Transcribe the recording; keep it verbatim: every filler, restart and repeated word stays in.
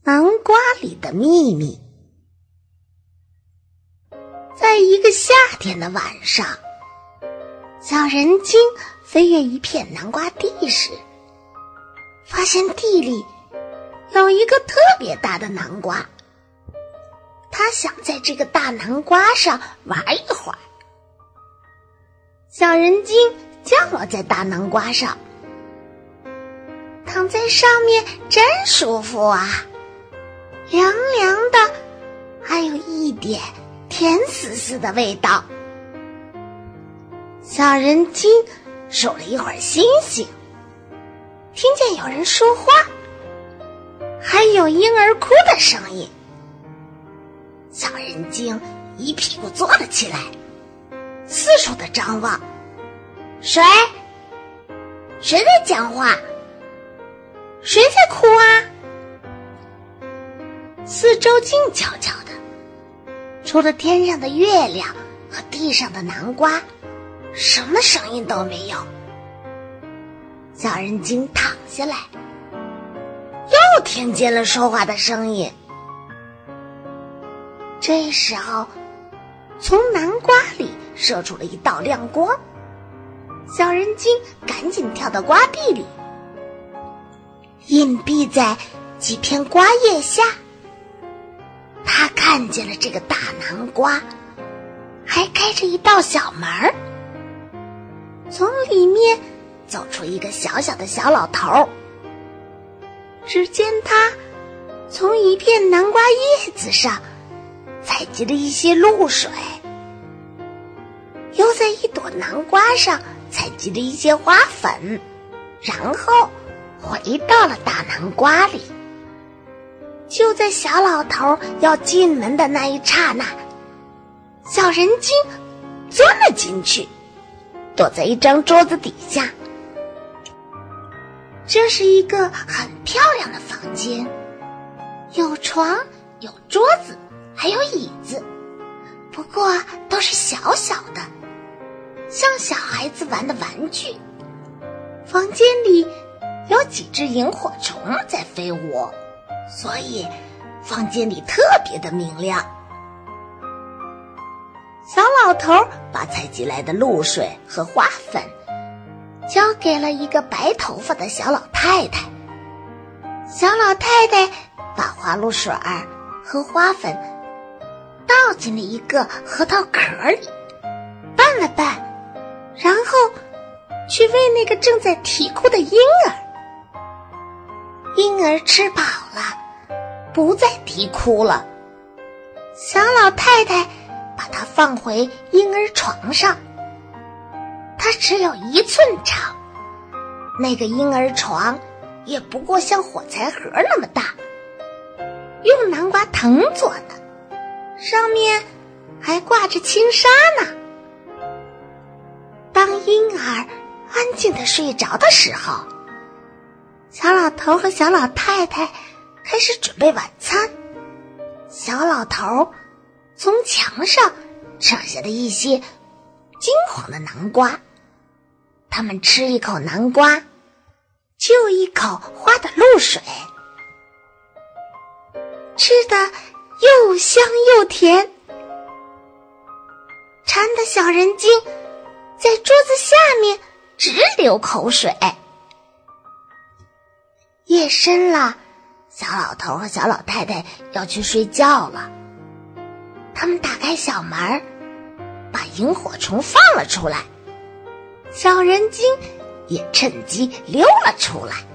南瓜里的秘密。在一个夏天的晚上，小人精飞越一片南瓜地时，发现地里有一个特别大的南瓜。他想在这个大南瓜上玩一会儿。小人精降落在大南瓜上，躺在上面真舒服啊，凉凉的，还有一点甜丝丝的味道。小人精数了一会儿星星，听见有人说话，还有婴儿哭的声音。小人精一屁股坐了起来，四处的张望，谁？谁在讲话？谁在哭啊？四周静悄悄的，除了天上的月亮和地上的南瓜，什么声音都没有。小人精躺下来，又听见了说话的声音。这时候，从南瓜里射出了一道亮光，小人精赶紧跳到瓜地里，隐蔽在几片瓜叶下。他看见了这个大南瓜，还开着一道小门儿，从里面走出一个小小的小老头。只见他从一片南瓜叶子上采集了一些露水，又在一朵南瓜上采集了一些花粉，然后回到了大南瓜里。就在小老头要进门的那一刹那，小人精钻了进去，躲在一张桌子底下。这是一个很漂亮的房间，有床，有桌子，还有椅子，不过都是小小的，像小孩子玩的玩具。房间里有几只萤火虫在飞舞，所以房间里特别的明亮。小老头把采集来的露水和花粉交给了一个白头发的小老太太。小老太太把花露水儿和花粉倒进了一个核桃壳里，拌了拌，然后去喂那个正在啼哭的婴儿。婴儿吃饱了，不再啼哭了。小老太太把它放回婴儿床上，它只有一寸长，那个婴儿床也不过像火柴盒那么大，用南瓜藤做的，上面还挂着轻纱呢。当婴儿安静地睡着的时候，小老头和小老太太开始准备晚餐。小老头从墙上扯下了一些金黄的南瓜，他们吃一口南瓜，就一口花的露水，吃得又香又甜，馋的小人精在桌子下面直流口水。夜深了，小老头和小老太太要去睡觉了。他们打开小门，把萤火虫放了出来，小人精也趁机溜了出来。